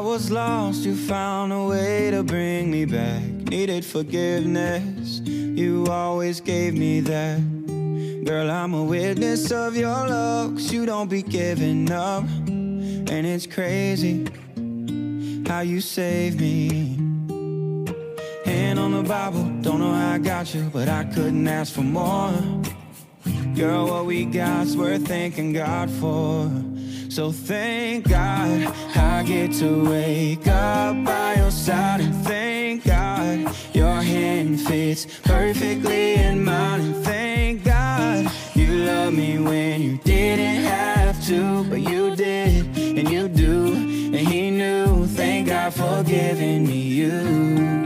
was lost, you found a way to bring me back. Needed forgiveness, you always gave me that. Girl, I'm a witness of your love, 'cause you don't be giving up. And it's crazy how you saved me. Hand on the Bible, don't know how I got you, but I couldn't ask for more. Girl, what we got's worth thanking God for. So thank God I get to wake up by your side. And thank God your hand fits perfectly in mine. And thank God you love me when you didn't have to, but you did, and you do, and he knew. Thank God for giving me you.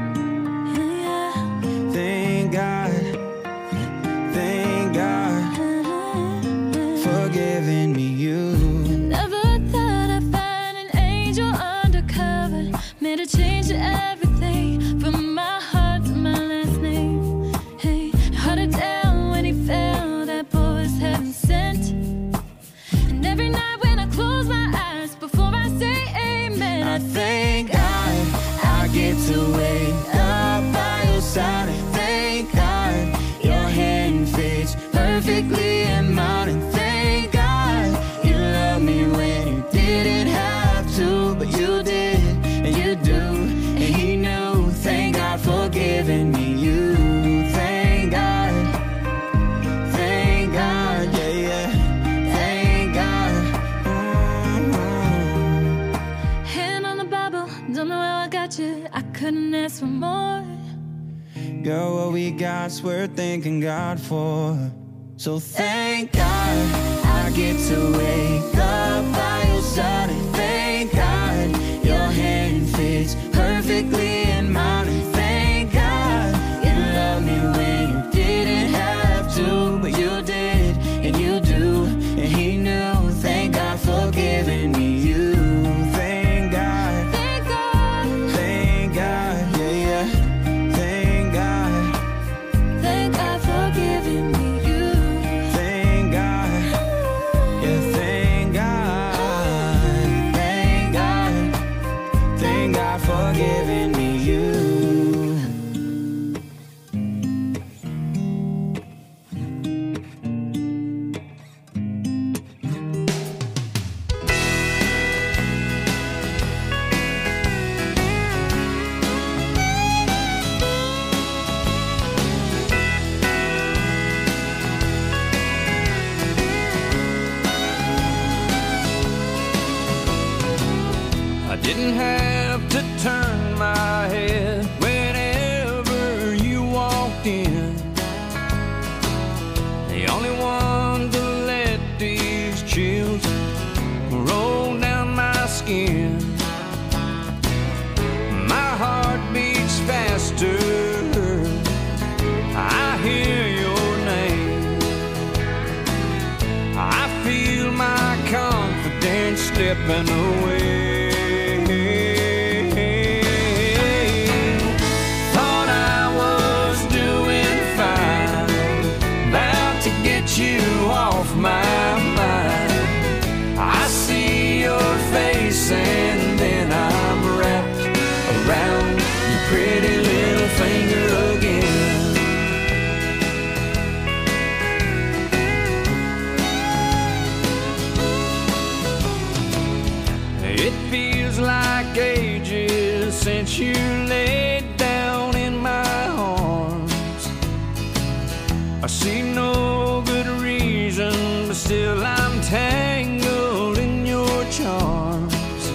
Thank God, thank God for giving me you. Never thought I'd find an angel undercover, made a change to everything, from my heart to my last name. Hey, held it down when he fell, that boy was heaven sent. And every night when I close my eyes, before I say amen, I thank God I get to wake up by your side. And thank God your hand fits perfectly in mine. And thank God you love me when you didn't have to, but you did, and you do, and he knew. Thank God for giving me you. Thank God, yeah, yeah. Thank God. hand on the Bible, don't know how I got you, I couldn't ask for more. Girl, what we got's worth thanking God for. So thank God I get to wake up by your side. And thank God your hand fits perfectly in mine. And thank God you love me when you didn't have to, but you did, and you do, and he knew. Thank God for giving me you. Thank God, Thank God, thank God, yeah, yeah. Thank God, thank God for giving me you. thank God, yeah, thank God, thank God, thank God for giving me you. I didn't have to turn my head whenever you walked in. The only one to let these chills roll down my skin. My heart beats faster, I hear your name. I feel my confidence slipping away. Thought I was doing fine, about to get you off my mind. I see your face and then I'm wrapped around your pretty little finger again. It feels like ages since you laid down in my arms. I see no good reason, but still I'm tangled in your charms.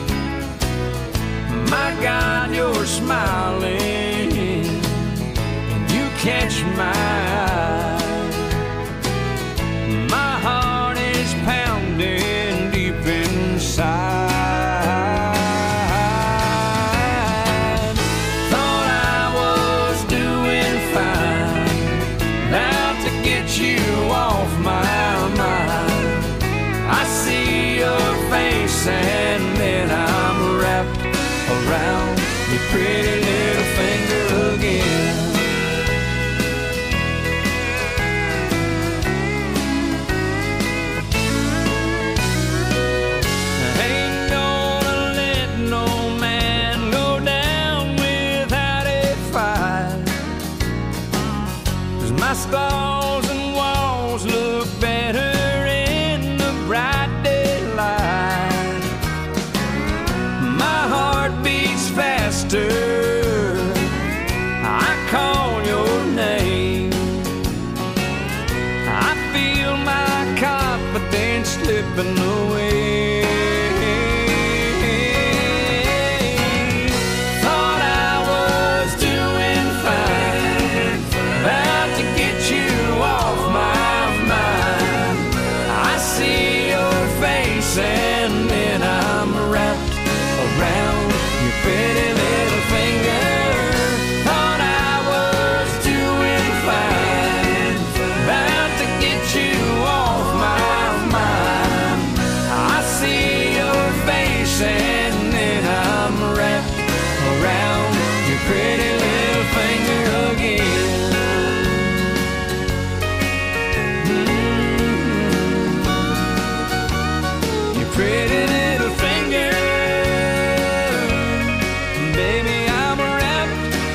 My God, you're smiling, and you catch my eye. My heart is pounding deep inside. Thought I was doing fine, about to get you off my mind. I see your face and then I'm wrapped around your pretty little finger again. Ain't gonna let no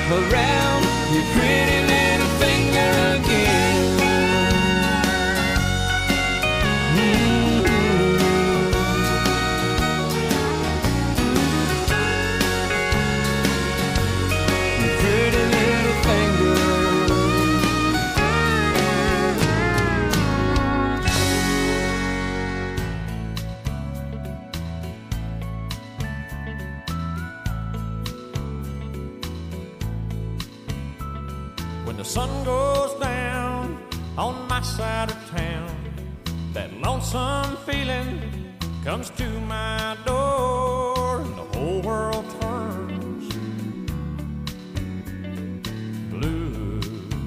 around your pretty little finger again. Your pretty little finger. When the sun goes down on my side of town, that lonesome feeling comes to my door, and the whole world turns blue.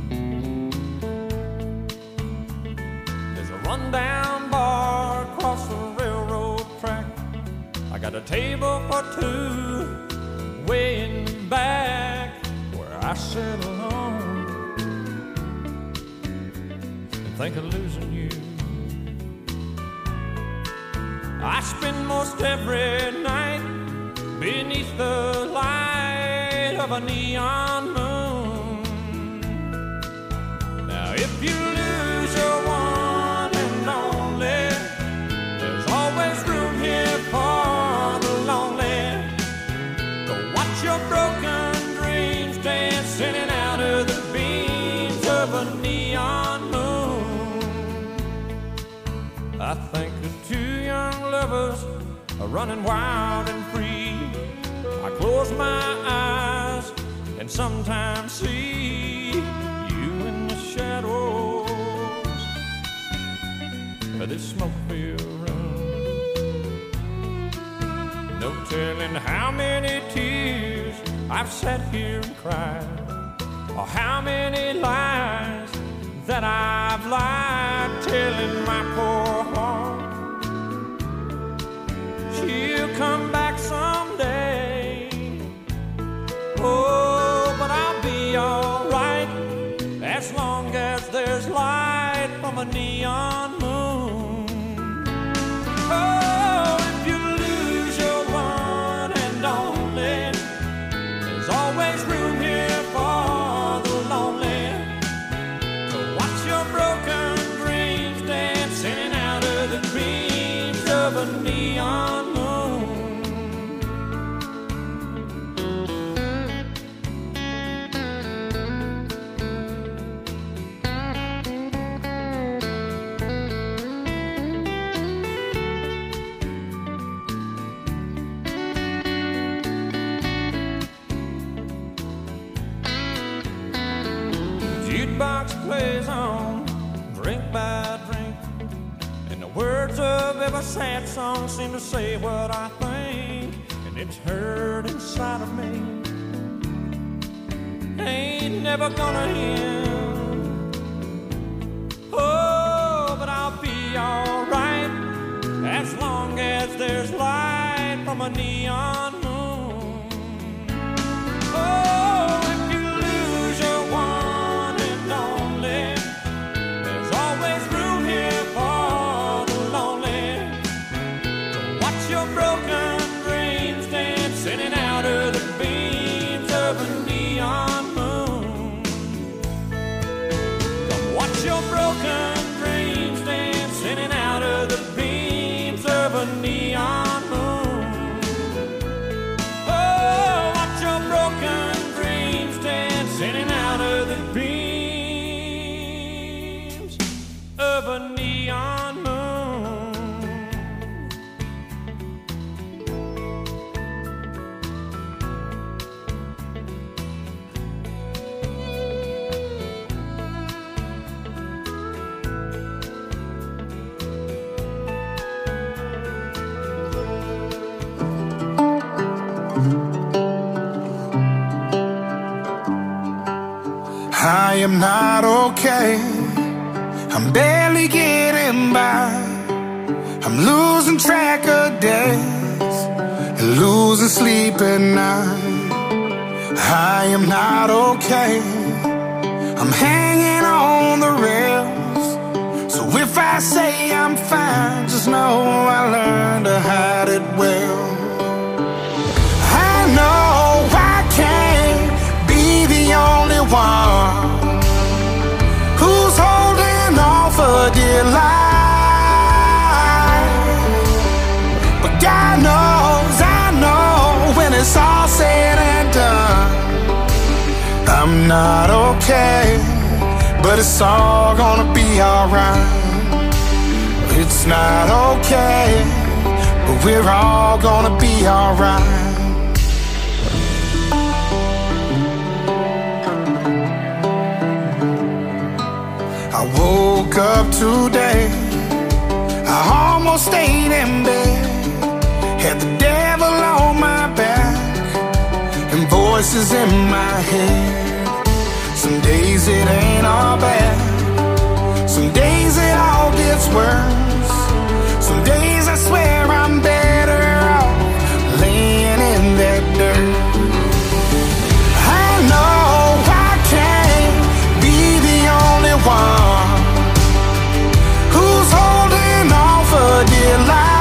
There's a rundown bar across the railroad track. I got a table for two way in the back where I sit alone and think of losing you. I spend most every night beneath the light of a neon moon. Now if you lose your one and only, there's always room here for the lonely. Go watch your broken dreams dancing out of the beams of a neon moon. I think of two young lovers are running wild and free. I close my eyes and sometimes see you in the shadows of this smoke-filled room. No telling how many tears I've sat here and cried, or how many lies that I've lied, telling my poor heart she'll come back someday. Oh, but I'll be alright as long as there's light from a neon moon. Oh, if you lose your one and only, there's always room here for the lonely. To watch your broken dreams dancing out of the dreams of a neon moon. Jukebox plays on, drink by drink, and the words of every sad song seem to say what I think, and it's heard inside of me. Ain't never gonna end. Oh, but I'll be alright as long as there's light from a neon moon. Oh, if you lose your one and only, there's always room here for the lonely. To watch your broken dreams dancing in and out of the beams of a neon moon. Come watch your broken dreams dancing in and out of the beams of a neon moon. Oh, watch your broken dreams dancing in and out of the beams of a neon moon. I am not okay. I'm barely getting by. I'm losing track of days and losing sleep at night. I am not okay. I'm hanging on the rails. So if I say I'm fine, just know I learned to hide it well. I know I can't be the I'm not okay, but it's all gonna be alright. It's not okay, but we're all gonna be alright. I woke up today, I almost stayed in bed, had the devil on my back and voices in my head. Some days it ain't all bad, some days it all gets worse. Some days I swear I'm better off laying in that dirt. I know I can't be the only one who's holding on for dear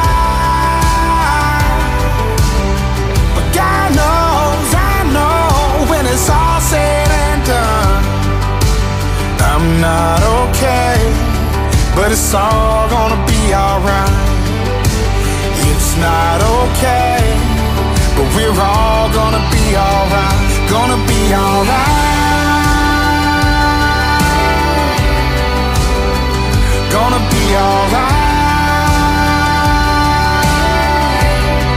life. But God knows, I know when it's all said and done, I'm not okay, but it's all gonna be alright. It's not okay, but we're all gonna be alright. Gonna be alright. Gonna be alright.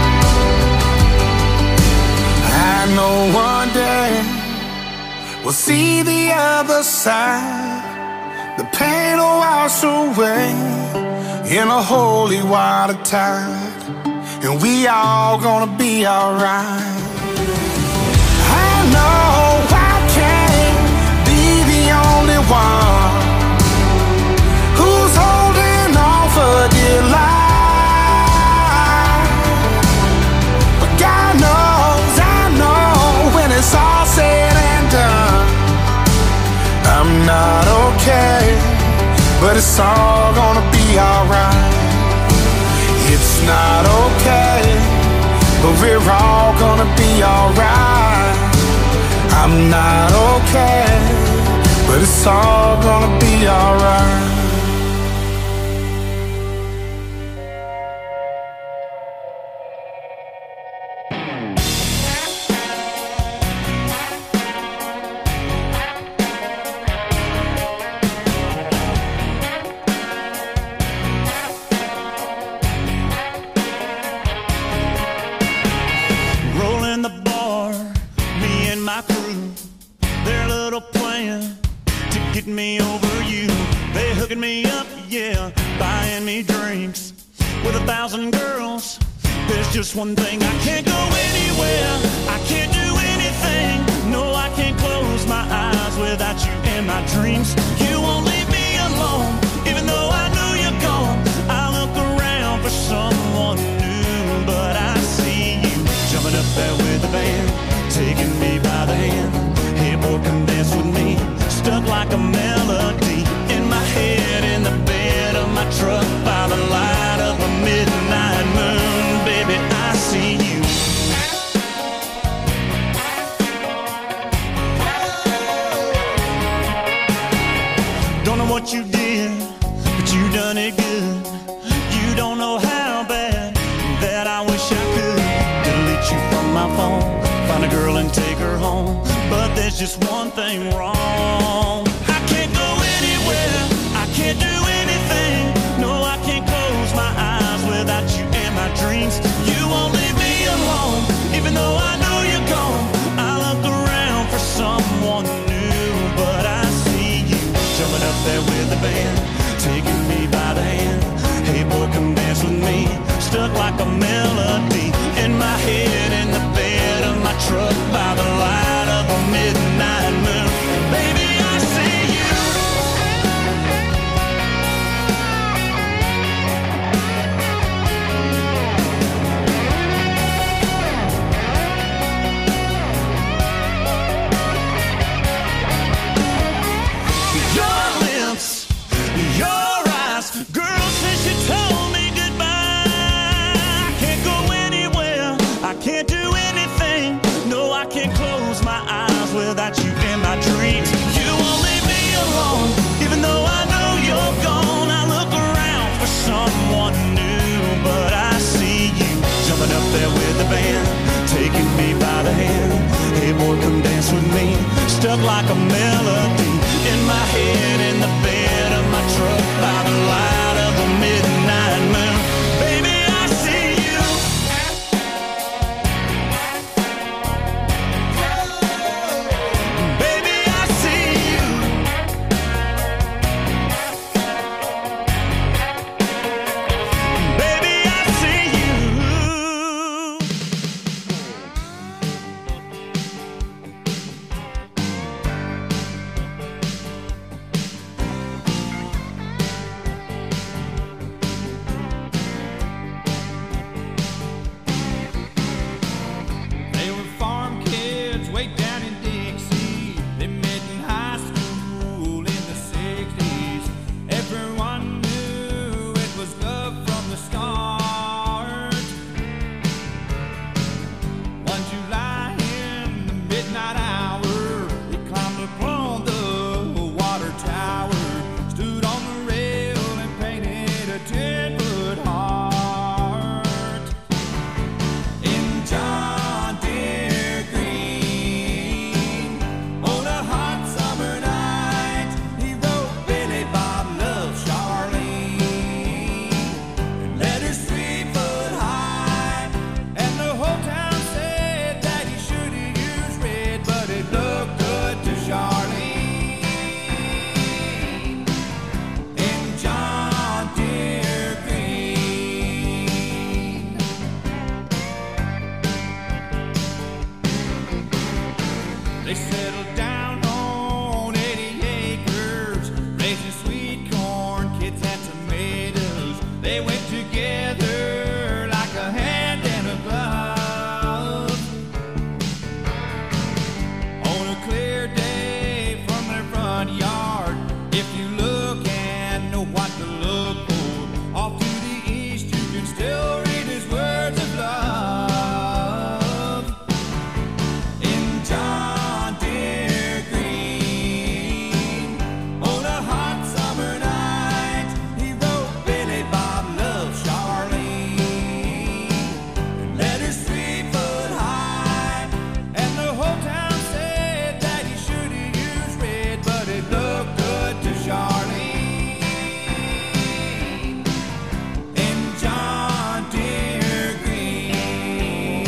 I know one day we'll see the other side. The pain will wash away in a holy water tide, and we all gonna be alright. I know I can't be the only one who's holding on for dear life. But God knows, I know when it's all said and done, I'm not okay, but it's all gonna be alright. It's not okay, but we're all gonna be alright. I'm not okay, but it's all gonna be alright. Me over you, they hooking me up, yeah, buying me drinks with 1,000 girls. There's just one thing, I can't go anywhere, I can't do anything. No, I can't close my eyes without you in my dreams. You won't leave me alone, even though I know you're gone. I look around for someone new, but I see you jumping up there with the band, taking me by the hand. Hey boy, come dance with me. Stuck like a melody in my head, in the bed of my truck, by the light of a midnight moon. Baby, I see you. Don't know what you did, but you done it good. You don't know how bad that I wish I could delete you from my phone, find a girl and take her home. But there's just one thing wrong, I can't go anywhere, I can't do anything. No, I can't close my eyes without you in my dreams. You won't leave me alone, even though I know you're gone. I look around for someone new, but I see you jumping up there with the band, taking me by the hand. Hey boy, come dance with me. Stuck like a melody in my head, in the bed of my truck, by the light of a midnight moon. Baby, I see you. Your lips, your eyes, girl, since you told me goodbye, I can't go anywhere, I can't do anything. No, I can't close my eyes without you in my dreams. You won't leave me alone, even though I know you're gone. I look around for someone new, but I see you jumping up there with the band, taking me by the hand. Hey boy, come dance with me. stuck like a melody in my head, in the bed of my truck, by the light of the midnight moon. Baby, I see you. Baby, I see you. Baby, I see you. They were farm kids way down in Dixie. They met in high school in the 60s. Everyone knew it was love from the start. One July in the midnight hour, they climbed upon the water tower, stood on the rail and painted a 10-foot heart. In John Deere green, on a hot summer night, he wrote Billy Bob loves Charlene, and letters 3 foot high, and the whole town said that he should have used red, but it looked good to Charlene. In John Deere green. They settled down on 80 acres, raising sweet corn, kids and tomatoes. They went together like a hand and a glove. On a clear day from their front yard, if you look and know what to look for, off to the east you can still read his words of love. In John Deere green, on a hot summer night, he wrote Billy Bob loves Charlene, and letters 3 foot high, and the whole town said that he should have used red, but it looked good to Charlene. In John Deere green.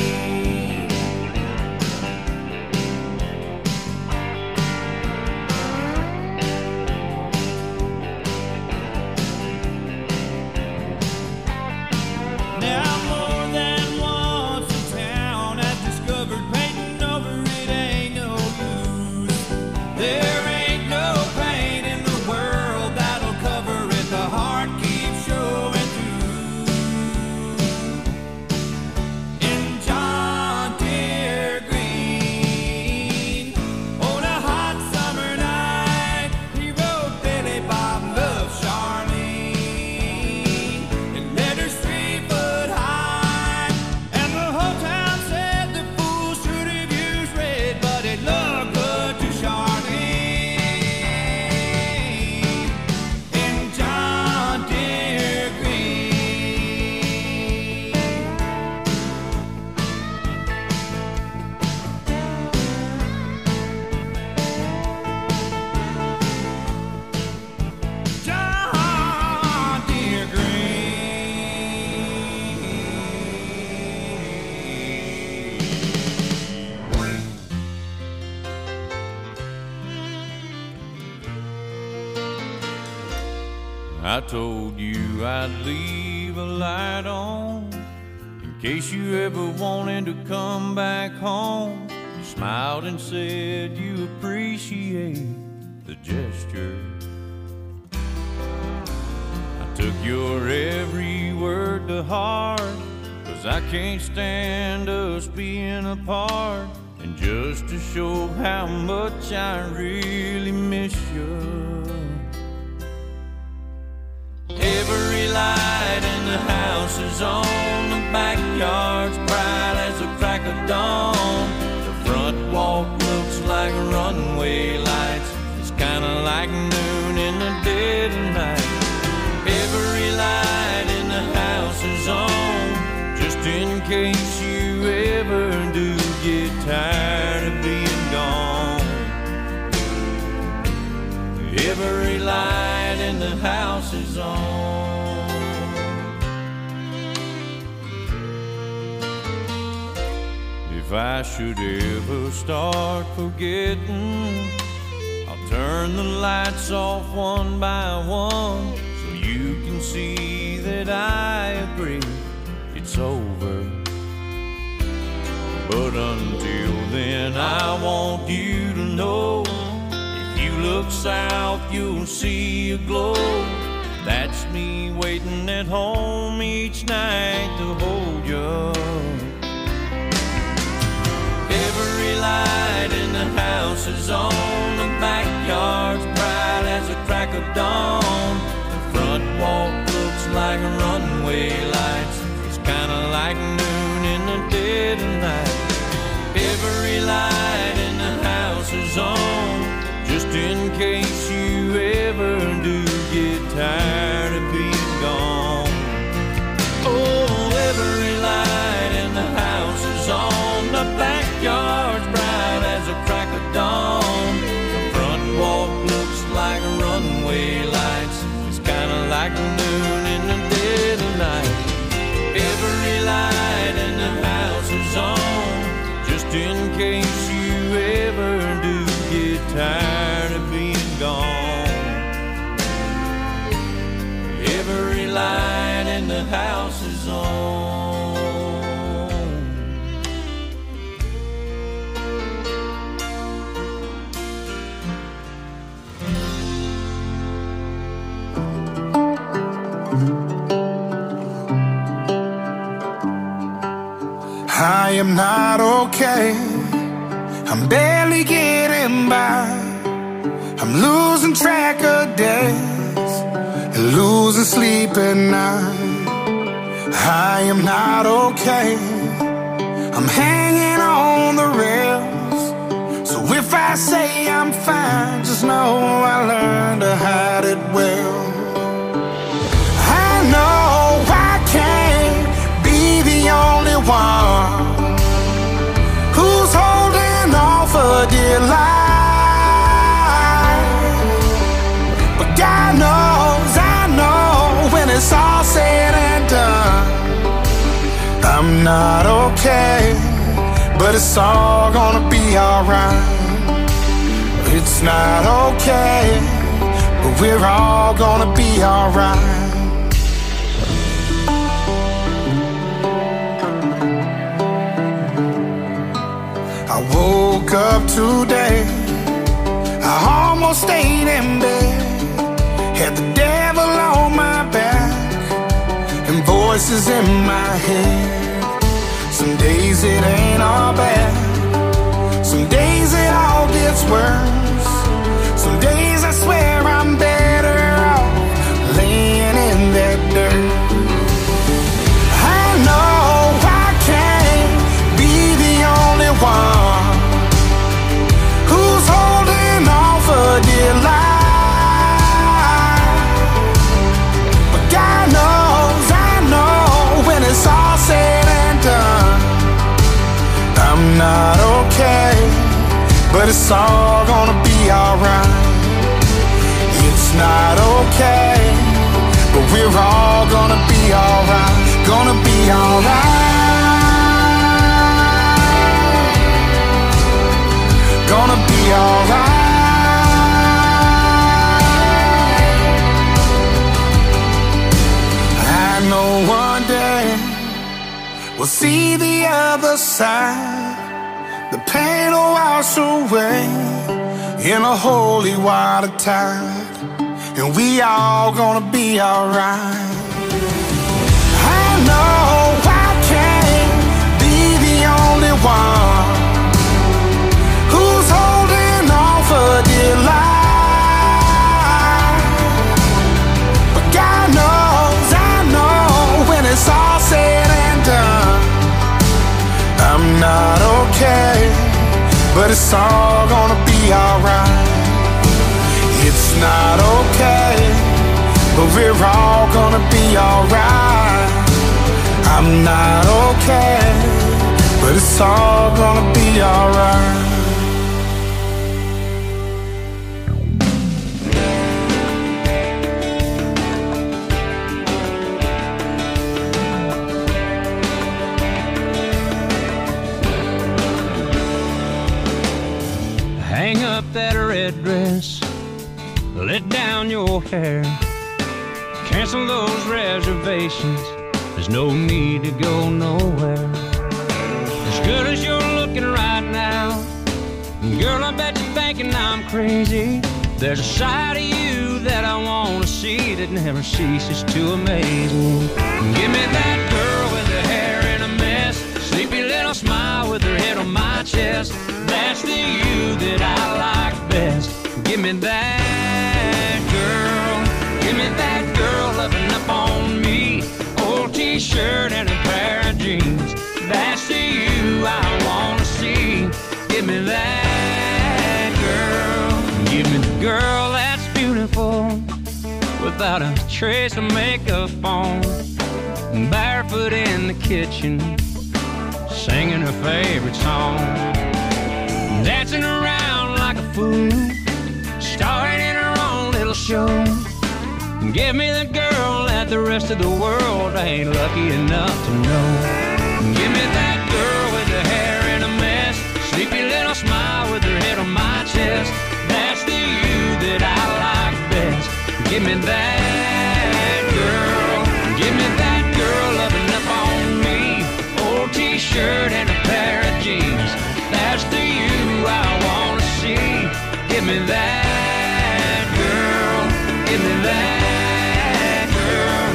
Now more than once in town I've discovered painting over it ain't no use. There ain't no paint in the world that'll cover it. The heart keeps showing through. In John Deere green, on a hot summer night, he wrote Billy Bob loves Charlene, and letters 3 foot high, and the whole town said the fool should have used red, but it looked good to Charlene. In John Deere green. John Deere green. I told you I'd leave a light on in case you ever wanted to come back home. You smiled and said you appreciate the gesture. I took your every word to heart, 'cause I can't stand us being apart. And just to show how much I really miss you, every light in the house is on, the backyard's bright as a crack of dawn. The front walk looks like runway lights, it's kinda like noon in the dead of night. Every light in the house is on, just in case you ever do get tired of being gone. If I should ever start forgetting, I'll turn the lights off one by one so you can see that I agree it's over. But until then, I want you to know, if you look south, you'll see a glow. That's me waiting at home each night to hold you. Every light in the house is on, the backyard's bright as a crack of dawn. The front walk looks like runway lights, it's kinda like noon in the dead of night. Every light in the house is on, just in case you ever do get tired of being gone. Oh, every light in the house is on, the backyard's bright as a crack of dawn. The front walk looks like runway lights, it's kinda like noon in the dead of night. Every light in the house is on, just in case you ever do get tired of being gone. Every light in the house is on. I am not okay, I'm barely getting by. I'm losing track of days and losing sleep at night. I am not okay, I'm hanging on the rails. So if I say I'm fine, just know I learned to hide it well. I know I can't be the only one who's holding on for dear life. But God knows, I know, when it's all said and done, I'm not okay, but it's all gonna be alright. It's not okay, but we're all gonna be alright. I woke up today, I almost stayed in bed, had the devil on my back and voices in my head. Some days it ain't all bad, some days it all gets worse. Some days I swear I'm better off laying in that dirt. I know I can't be the only one who's holding on for dear life. But God knows, I know, when it's all said and done, I'm not okay, but it's all gonna be alright. It's not okay, but we're all gonna be alright. Gonna be alright. Gonna be alright. I know one day we'll see the other side. The pain will wash away in a holy water tide, and we all gonna be alright. I know I can't be the only one who's holding on for dear life. But God knows, I know, when it's all said and done, I'm not okay, but it's all gonna be alright. It's not okay, but we're all gonna be alright. I'm not okay, but it's all gonna be alright. that red dress, let down your hair, cancel those reservations. There's no need to go nowhere. As good as you're looking right now, girl, I bet you're thinking I'm crazy. There's a side of you that I want to see that never ceases to amaze me. Give me that girl with her hair in a mess, sleepy little smile with her head on my chest. That's the you that I like best. Give me that girl. Give me that girl loving up on me. Old t-shirt and a pair of jeans. That's the you I want to see. Give me that girl. Give me the girl that's beautiful, without a trace of makeup on, barefoot in the kitchen, singing her favorite song, dancing around like a fool, starring in her own little show. Give me the girl that the rest of the world ain't lucky enough to know. Give me that girl with her hair in a mess, sleepy little smile with her head on my chest. That's the you that I like best. Give me that girl. Give me that girl loving up on me. Old t-shirt and a pair of jeans. That's the you I want to see. Give me that girl. Give me that girl.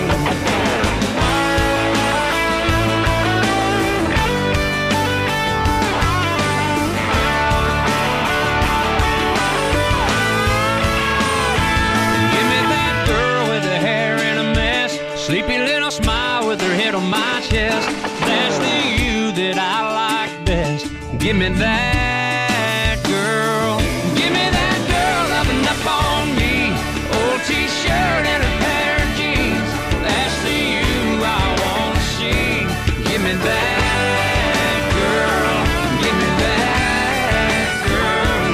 Sleepy little smile with her head on my chest. That's the you that I like best. Give me that girl. Give me that girl loving up on me. Old t-shirt and a pair of jeans. That's the you I want to see. Give me that girl. Give me that girl.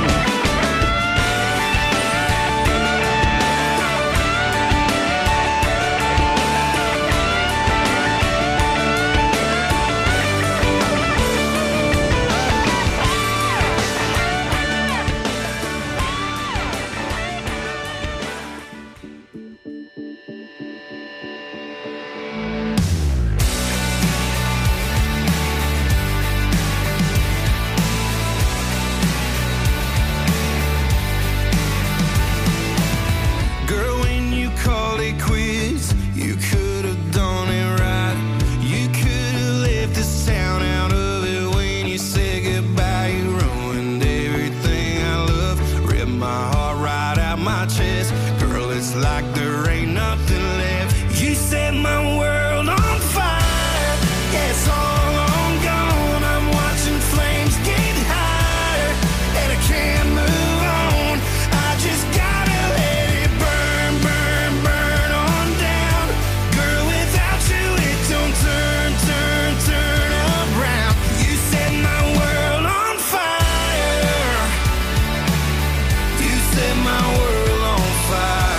Like there ain't nothing left. You set my world on fire. Yeah, it's all on gone. I'm watching flames get higher, and I can't move on. I just gotta let it burn, burn, burn on down. Girl, without you it don't turn, turn, turn around. You set my world on fire. You set my world on fire.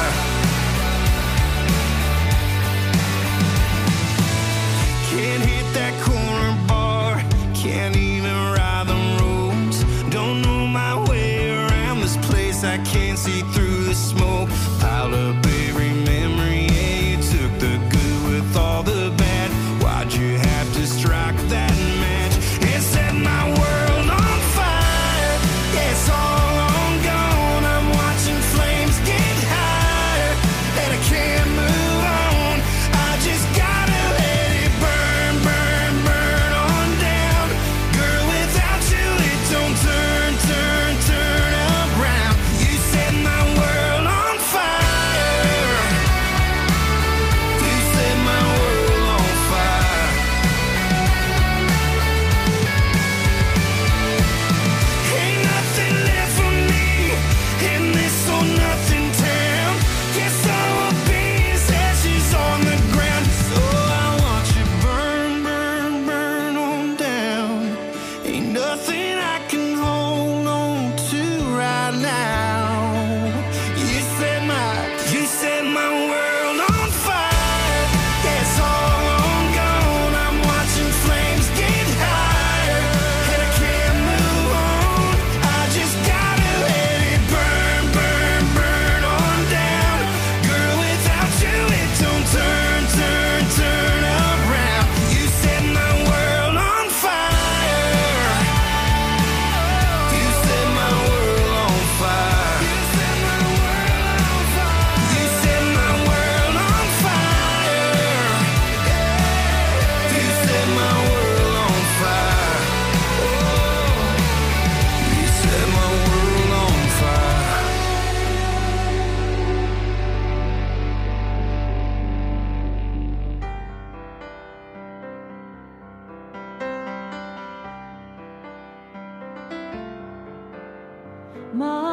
Can't hit that corner bar, can't even ride the roads. Don't know my way around this place, I can't see through the smoke. Piled up every memory, yeah, you took the good with all the bad. Why'd you have to strike that match and set my world on fire? Yeah, it's all on gone. I'm watching flames get higher, and I can't move on. I just gotta let it burn, burn, burn on down. Girl, without you it don't turn, turn, turn around. You set my world on fire.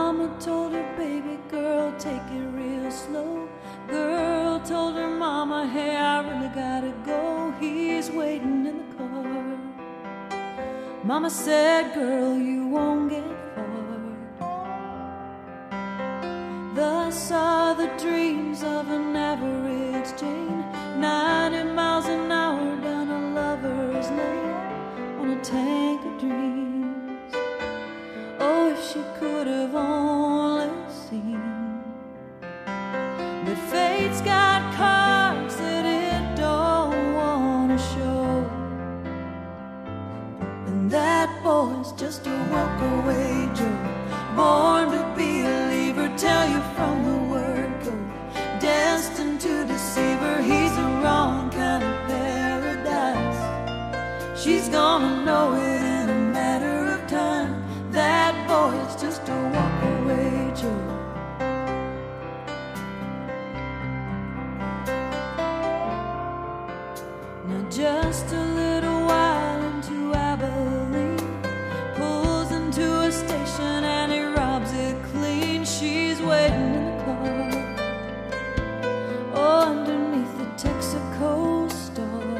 Mama told her, baby girl, take it real slow. Girl told her mama, hey, I really gotta go. He's waiting in the car. Mama said, girl, you won't get far. Thus are the dreams of an average Jane, 90 miles an hour down a lover's lane on a tank of dreams. Oh, if she could have only seen, but fate's got cards that it don't want to show. And that boy's just a walk-away Joe, born to be a leaver, tell you from the word go, destined to deceive her. He's the wrong kind of paradise. She's gonna know it in a matter of time. That boy's just a walk-away Joe. Now just a little while into Abilene, pulls into a station and he robs it clean. She's waiting in the car, oh, underneath the Texaco star.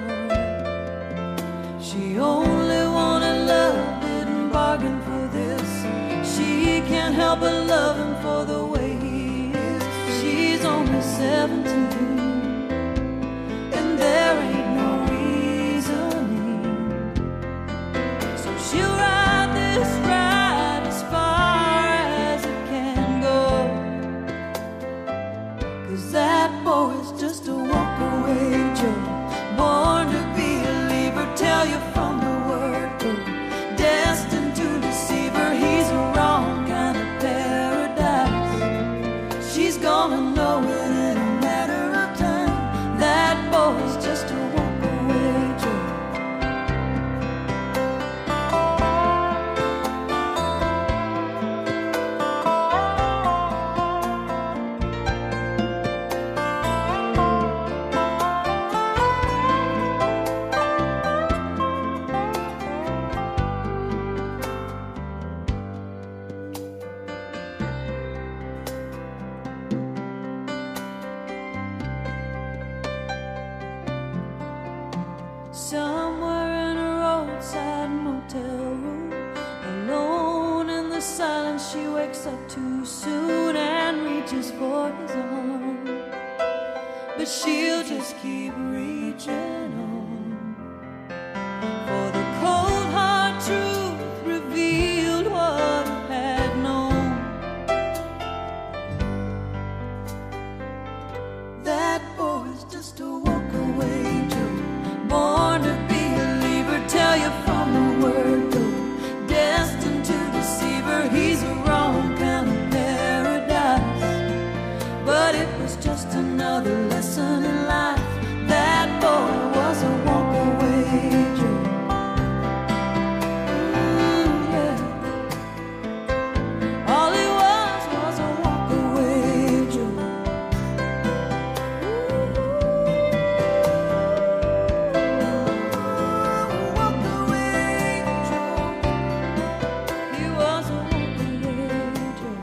She only wanted love, didn't bargain for this. She can't help but love him for the way he is. She's only 17, and there ain't no reasoning. So she'll ride this ride as far as it can go, 'cause that boy's just a walk-away Joe, born to be a leaver, tell you from the word go, destined to deceive her. He's a wrong kind of paradise. She's gonna know it in a matter of time. That boy's just a walk-away Joe. Somewhere in a roadside motel room, alone in the silence, she wakes up too soon and reaches for his arm. But she'll just keep reaching on, for the cold hard truth revealed what I had known. That boy's just a walk-away Joe, born to be a leaver, tell you from the word go, destined to deceive her. He's a wrong kind of paradise, but it was just another lesson in life. That boy was a walk-away Joe. Yeah. All he was a walk-away Joe. He was a walk-away Joe.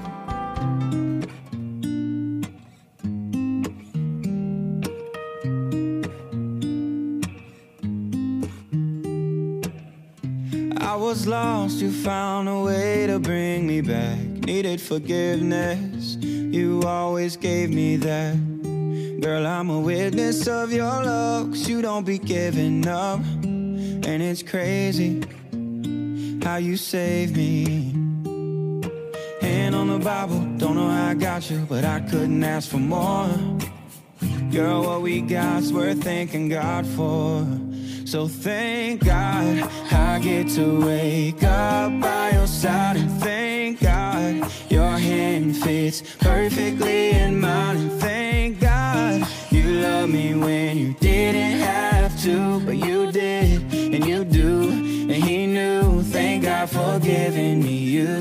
I was lost, you found a way to bring me back. Needed forgiveness, you always gave me that. Girl, I'm a witness of your love, 'cause you don't be giving up. And it's crazy how you saved me. Hand on the Bible, don't know how I got you, but I couldn't ask for more. Girl, what we got's worth thanking God for. So thank God I get to wake up by your side, and thank God your hand fits perfectly in mine, and thank God you love me when you didn't have to, but you did and you do, and he knew. Thank God for giving me you.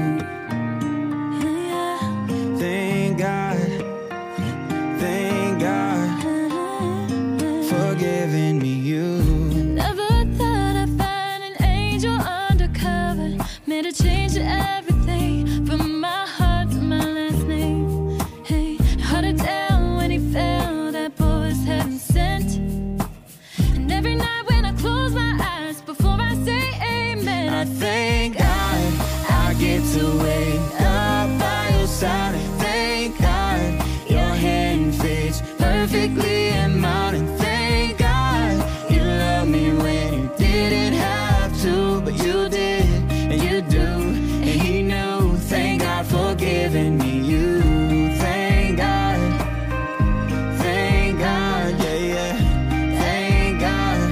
Thank God for giving me you. Never thought I'd find an angel undercover, made a change to everything from my heart perfectly in mine. And thank God you loved me when you didn't have to, but you did, and you do, and he knew. Thank God for giving me you. Thank God, yeah, yeah. Thank God.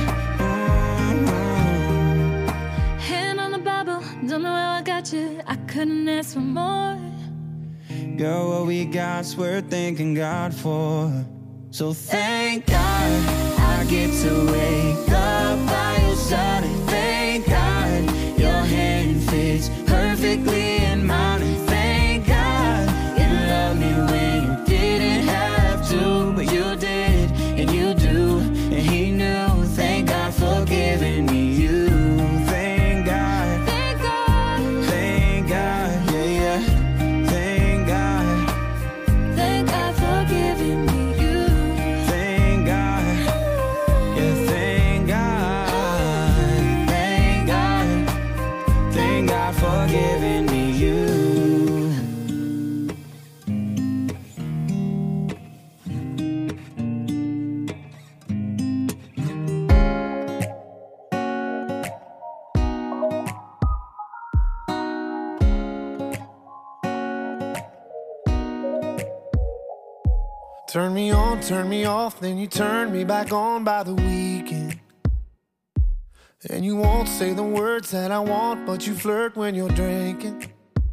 Hand on the Bible, don't know how I got you. I couldn't ask for more. Girl, what we got's worth thanking God for. So thank God I get to wake up by your side. And thank God your hand fits perfectly in mine. And thank God you loved me when you didn't have to, but you did, and you do, and he knew. Thank God for giving me you. Thank God, Thank God, thank God, yeah, yeah. Thank God, thank God for giving me you. thank God, yeah, thank God, thank God, thank God for giving me you. Turn me on, turn me off, then you turn me back on by the weekend. And you won't say the words that I want, but you flirt when you're drinking.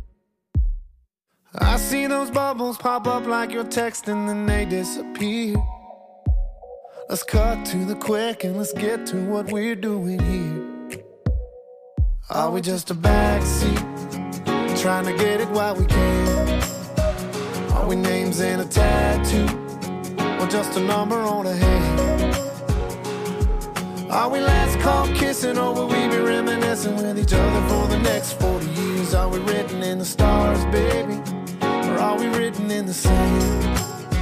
I see those bubbles pop up like you're texting, then they disappear. Let's cut to the quick and let's get to what we're doing here. Are we just a backseat, trying to get it while we can? Are we names in a tattoo, or just a number on a hand? Are we last call kissing, or will we be reminiscing with each other for the next 40 years? Are we written in the stars, baby, or are we written in the sand?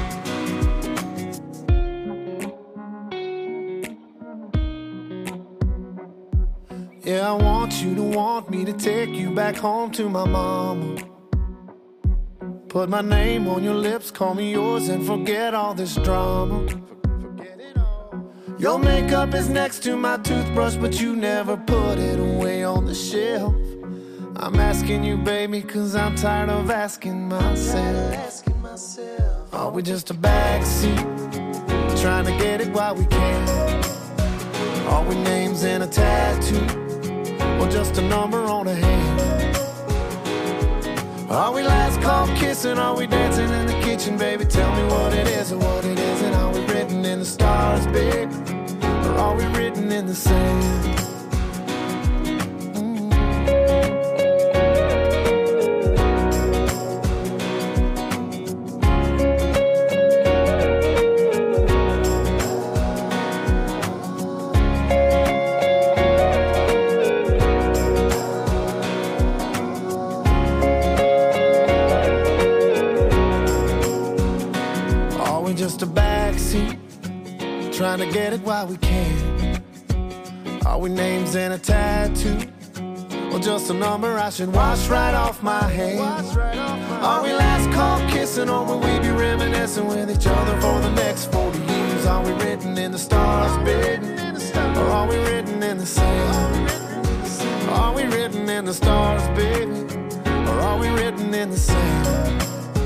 Yeah, I want you to want me to take you back home to my mama. Put my name on your lips, call me yours, and forget all this drama. Your makeup is next to my toothbrush, but you never put it away on the shelf. I'm asking you, baby, cause I'm tired of asking myself. Are we just a backseat, trying to get it while we can? Are we names in a tattoo, or just a number on a hand? Are we last call kissing? Are we dancing in the kitchen, baby? Tell me what it is or what it isn't. Are we written in the stars, baby, or are we written in the sand? Just a backseat, trying to get it while we can. Are we names in a tattoo, or just a number I should wash right off my hand? Are we last call kissing, or will we be reminiscing with each other for the next 40 years? Are we written in the stars, baby, or are we written in the sand? Are we written in the stars, baby, or are we written in the sand?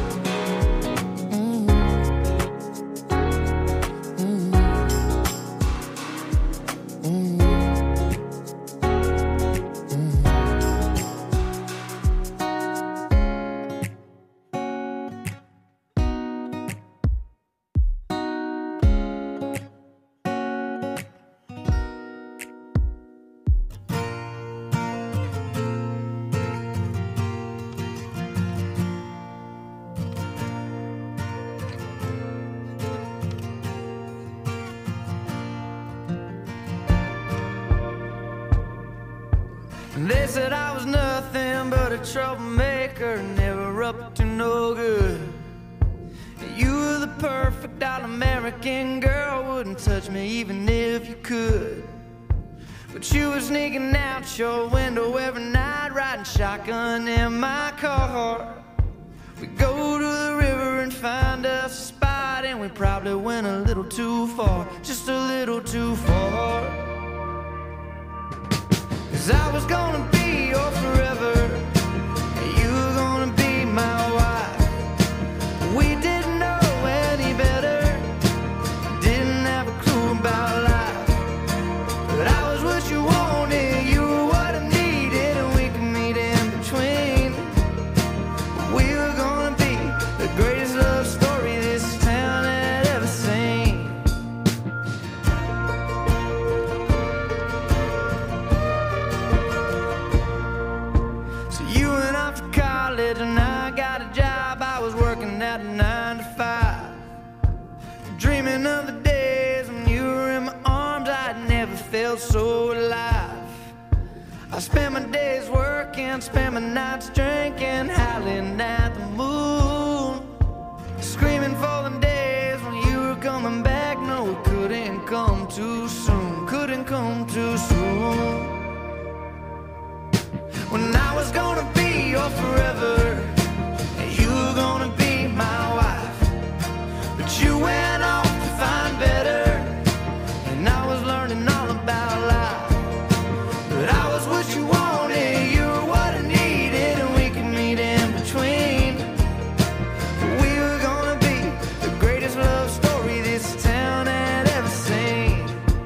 They said I was nothing but a troublemaker, never up to no good. You were the perfect all-American girl, wouldn't touch me even if you could. But you were sneaking out your window every night, riding shotgun in my car. We go to the river and find us a spot, and we probably went a little little too far, just a little too far. 'Cause I was gonna be your forever, and you were gonna be my wife. We didn't know any better, didn't have a clue about life. But I was what you wanted, you were what I needed, and we could meet in between. We were gonna be the greatest love story this town had ever seen. So you went off to college and I got a job. I was working at a 9 to 5, dreaming of the days when you were in my arms. I'd never felt so alive. I spent my days working, spent my nights drinking, howling at the moon, screaming for the days when you were coming back. No, it couldn't come too soon, couldn't come too soon. When I was gonna be your forever, and you were gonna be my wife. But you went off to find better, and I was learning all about life. But I was what you wanted, you were what I needed, and we could meet in between. We were gonna be the greatest love story this town had ever seen.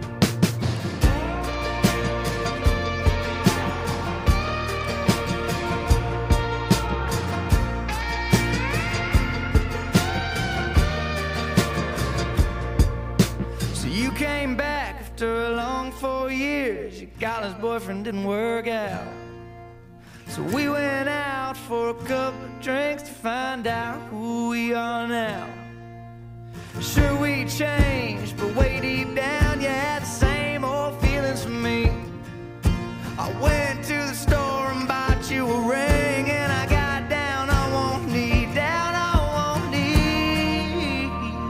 So you came back after a long 4 years. Your college boyfriend didn't work out, so we went out for a couple of drinks to find out who we are now. Sure, we changed, but way deep down you had the same old feelings for me. I went to the store and bought you a ring, and I got down on one knee, down on one knee.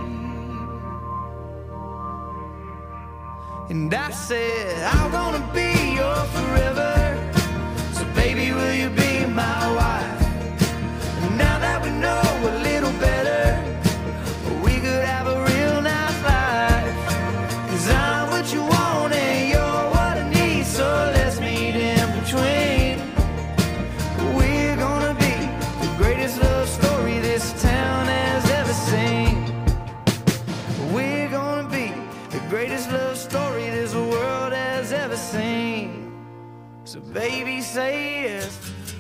And I said, I'm gonna be your forever, so baby, will you be my wife? And now that we know a little better, we could have a real nice life. 'Cause I'm what you want and you're what I need, so let's meet in between. We're gonna be the greatest love story this town has ever seen. We're gonna be the greatest love story this world has ever seen. So baby, say yes.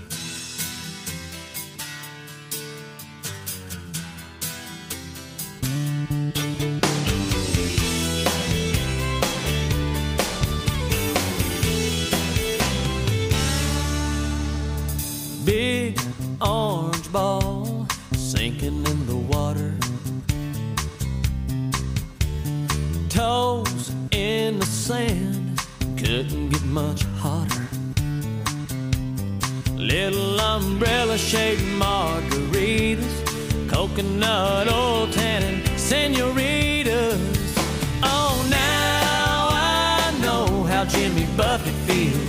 Big orange ball sinking in the water, toes in the sand, couldn't get much hotter. Little umbrella-shaped margaritas, coconut oil tannin senoritas. Oh, now I know how Jimmy Buffett feels.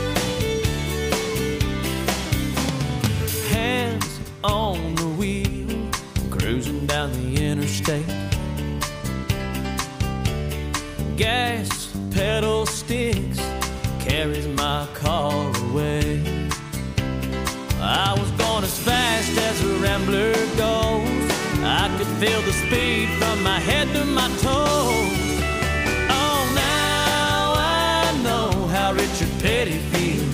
Hands on the wheel, cruising down the interstate. Gas pedal sticks, carries my car away. I was going as fast as a rambler goes. I could feel the speed from my head to my toes. Oh, now I know how Richard Petty feels.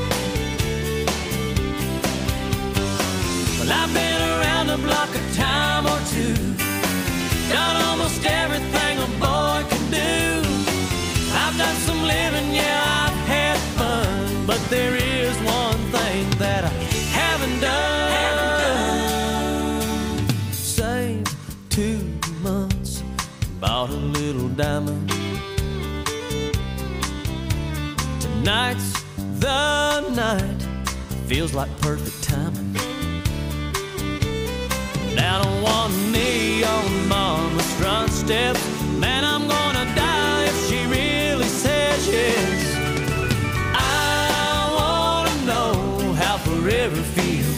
Well, I've been around the block a time or two, done almost everything a boy can do. I've done some living, yeah, I've had fun, but there is one thing that I haven't done. Saved 2 months, bought a little diamond. Tonight's the night, feels like perfect timing. Down on one knee on mama's front steps, man, I'm gonna die if she really says yes. I wanna know how forever feels.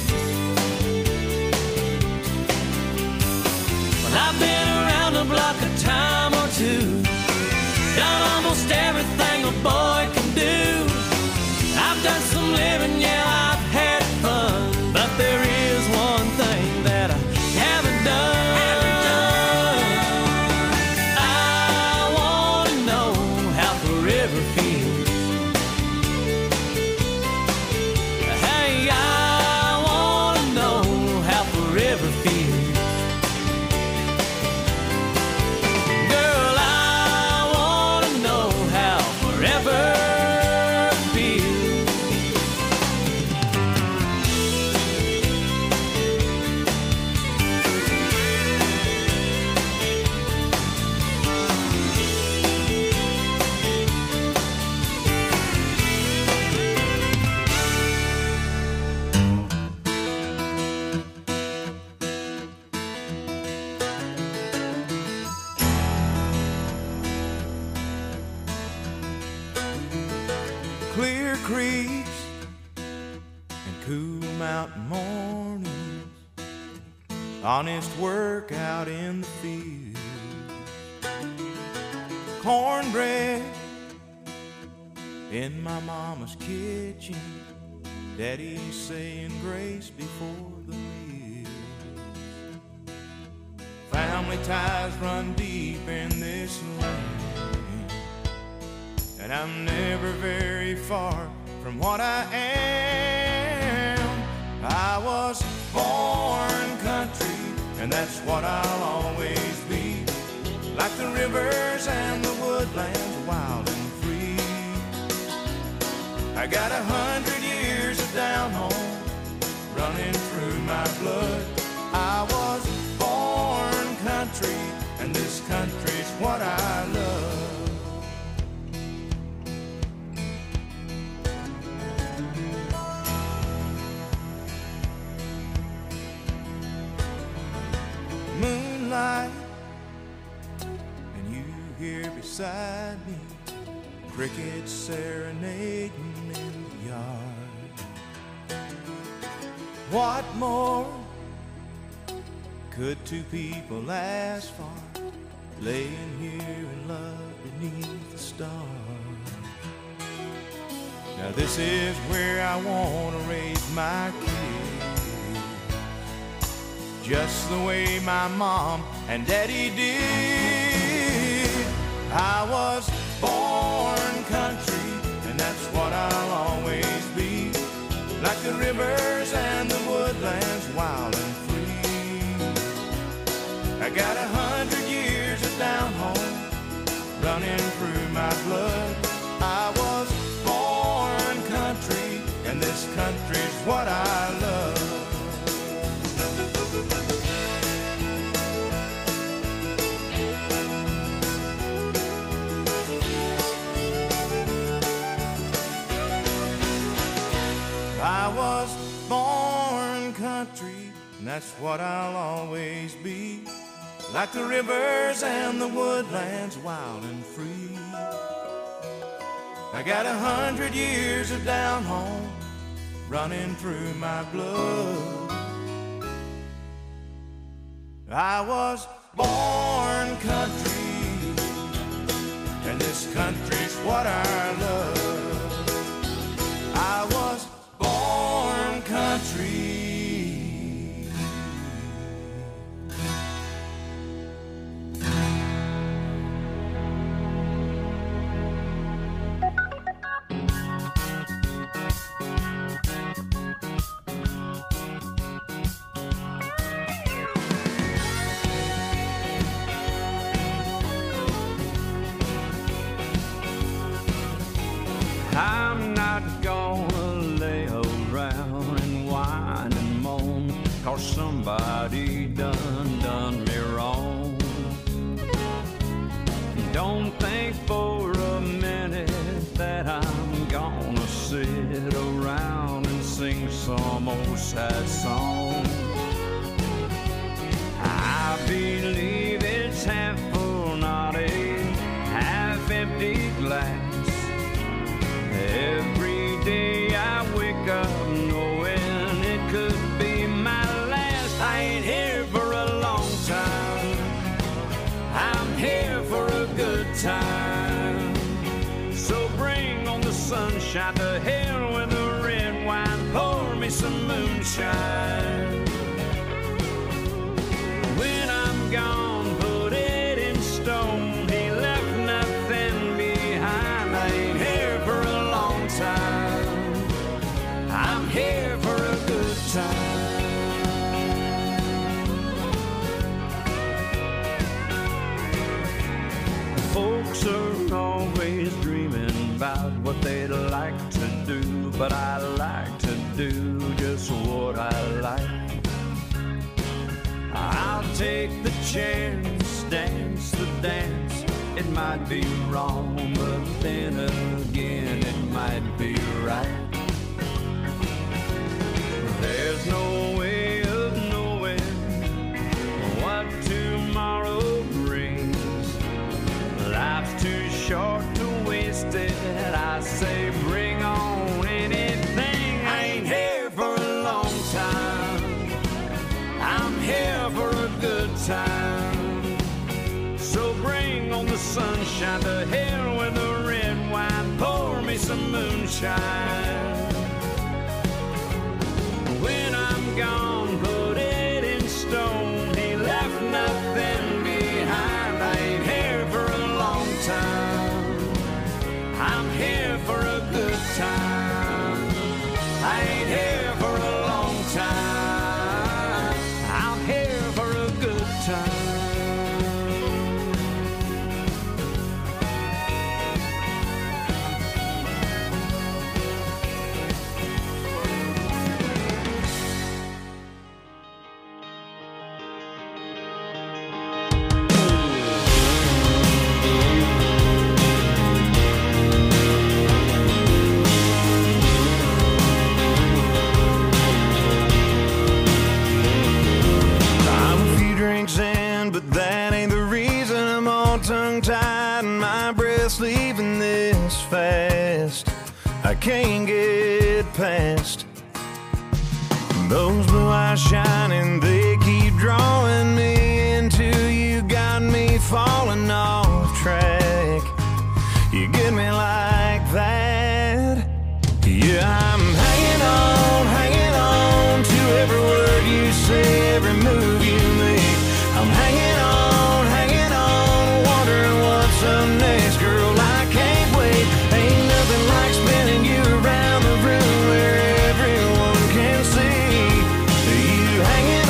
Well, I've been around the block a time too. Done almost everything a boy can do. I've done some living, yeah, I've had fun, but there is one thing that I haven't done. I wanna know how forever feels. Hey, I wanna know how forever feels. Girl, I wanna know how forever feels. Clear creeks and cool mountain mornings, honest work out in the field, cornbread in my mama's kitchen, daddy saying grace before the meal. Family ties run deep in this land, and I'm never very far from what I am. I was born country, and that's what I'll always be. Like the rivers and the woodlands, wild and free. I got 100 years of down home running through my blood. I was born country, and this country's what I love. Moonlight, and you here beside me, crickets serenading in the yard. What more could two people ask for, laying here in love beneath the stars? Now this is where I want to raise my kids, just the way my mom and daddy did. I was born country, and that's what I'll always be. Like the rivers and the woodlands, wild and free. I got 100 years of down home running through my blood. I was born country, and this country's what I love. I was born country, and that's what I'll always be. Like the rivers and the woodlands, wild and free. I got 100 years of down home running through my blood. I was born country, and this country's what I love. I was born country. I'm not gonna lay around and whine and moan, 'cause somebody done me wrong. Don't think for a minute that I'm gonna sit around and sing some old sad song. I believe it's half full, not a half empty glass. Every day I wake up knowing it could be my last. I ain't here for a long time, I'm here for a sunshine, to hell with the red wine, pour me some moonshine. When I'm gone, put it in stone. He left nothing behind. I ain't here for a long time. I'm here for a good time. Folks are always dreaming about what they'd like to do, but I like to do just what I like. I'll take the chance, dance the dance. It might be wrong, but then again it might be right. There's no way of knowing what tomorrow brings. Life's too short to waste it. I say bring on anything. I ain't here for a long time. I'm here for a good time. So bring on the sunshine, to hell with the red wine, pour me some moonshine. When I'm gone, put it in stone. He left nothing behind. I ain't here for a long time. I'm here for a good time. I ain't here for a long time. I'm here for a good time. But that ain't the reason I'm all tongue-tied and my breath's leaving this fast. I can't get past those blue eyes shining. They keep drawing me into you, got me falling off track. You get me like that. Yeah, I'm hanging on to every word you say, every move you make. I'm hanging on, wondering what's up next. Girl, I can't wait. Ain't nothing like spinning you around the room where everyone can see you hanging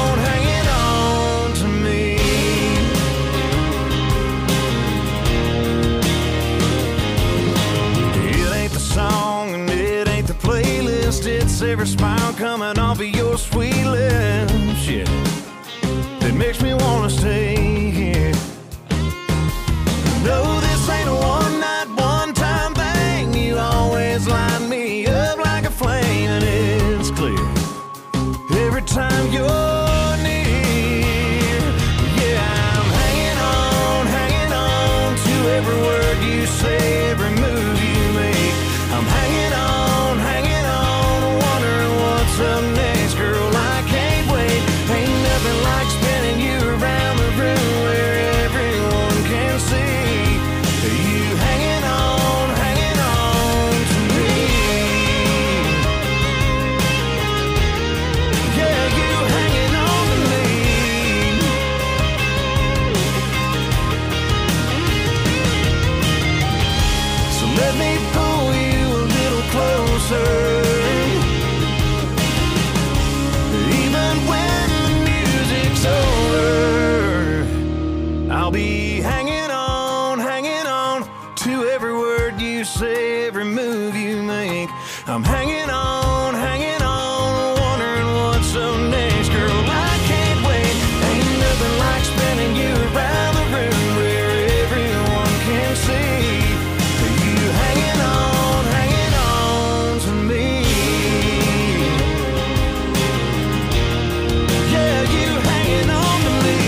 on to me. It ain't the song and it ain't the playlist. It's every smile coming off of your sweet lips. Yeah, it makes me wanna stay here. No, this ain't a one-night, one-time thing. You always light me up like a flame, and it's clear every time you're near. Yeah, I'm hanging on to every word you say, every move you make. I'm hanging on, wondering what's up next. Girl, I can't wait. Ain't nothing like spinning you around the room where everyone can see you hanging on to me. Yeah, you hanging on to me. So let me pull you a little closer. Even when the music's over, I'll be hanging on to every word you say, every move you make. I'm hanging on, wondering what's up next. Girl, I can't wait. Ain't nothing like spinning you around the room where everyone can see you hanging on to me. Yeah, you hanging on to me.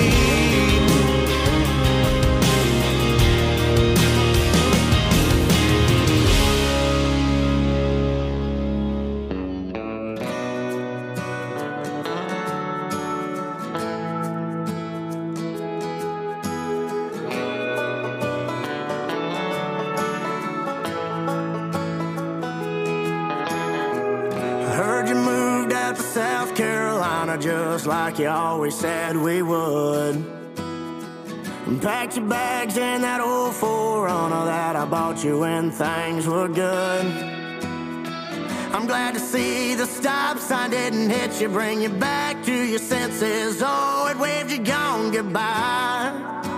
just like you always said we would. And packed your bags in that old 4Runner that I bought you when things were good. I'm glad to see the stop sign didn't hit you, bring you back to your senses. Oh, it waved you gone goodbye.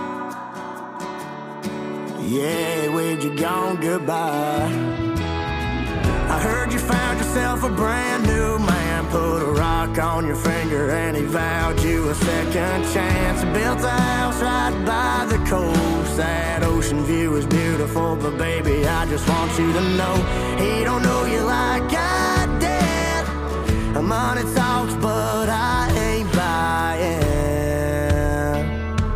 Yeah, it waved you gone goodbye. I heard you found yourself a brand new man, put a rock on your finger and he vowed you a second chance. Built a house right by the coast. That ocean view is beautiful, but baby, I just want you to know he don't know you like I did. Money talks, but I ain't buying.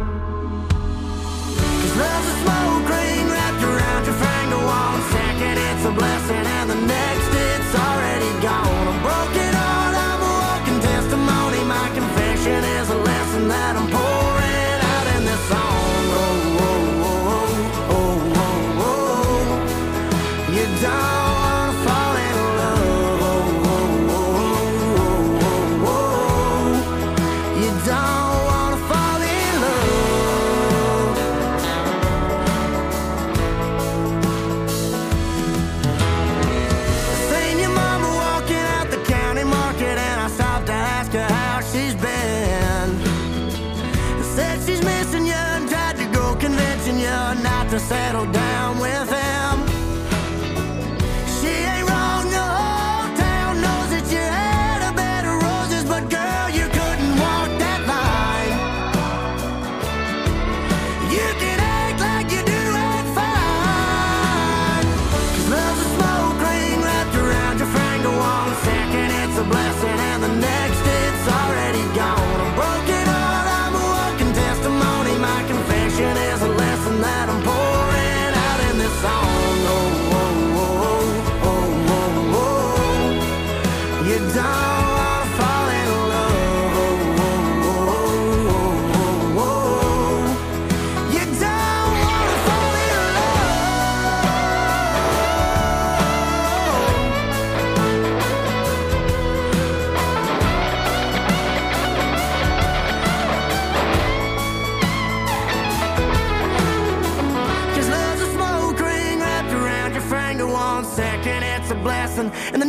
'Cause love's a smoke ring wrapped around your finger. One second it's a blessing and the next it's already gone. A broken heart, I'm a walking testimony. My confession is a lesson that I'm pouring out in this song. Oh, oh, oh, oh, oh, oh. You don't wanna fall in love. Oh, oh, oh, oh, oh, oh. You don't wanna fall in love. Seen your mama walking out the county market and I stopped to ask her how she's been. Said she's missing you and tried to go convincing you not to settle down with him. She ain't wrong, the whole town knows that you had a bed of roses, but girl, you couldn't walk that line. You can act like you do it fine. 'Cause love's a smoke ring wrapped around your finger. One second it's a blessing and the next it's already gone. A broken heart, I'm a walking testimony. My confession is a lesson that I'm pouring out in this song. Oh, oh, oh, oh, oh, oh. You don't wanna fall in love. Oh, oh, oh, oh, oh. You don't wanna fall in love. Cause love's a smoke ring wrapped around your finger. One second it's a blessing and the